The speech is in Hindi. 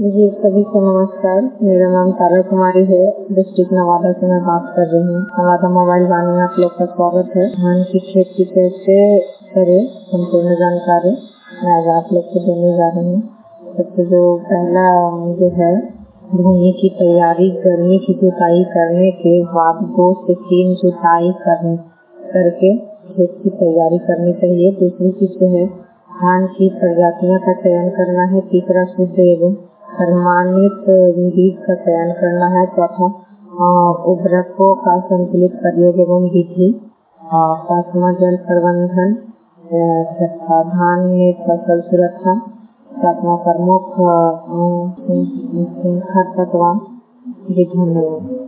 जी, सभी को नमस्कार। मेरा नाम तारा कुमारी है। डिस्ट्रिक्ट नवादा से मैं बात कर रही हूँ। नवादा मोबाइल वाणी में आप लोग का स्वागत है। धान की खेती कैसे करें, संपूर्ण जानकारी मैं आज आप लोग को देने जा रही हूँ। सबसे जो पहला जो है, भूमि की तैयारी, गर्मी की जुताई करने के बाद 2 से 3 जुताई करके खेत की तैयारी करनी चाहिए। दूसरी चीज जो है, धान की प्रजातियों का चयन करना है। तीसरा, शुद्ध एवं प्रमाणित बीज का चयन करना है। चौथा, उर्वरकों का संतुलित प्रयोग एवं विधि। पांचवा, जल प्रबंधन। छठा, धान में फसल सुरक्षा। सातवां, प्रमुख खरपतवार। जी, धन्यवाद।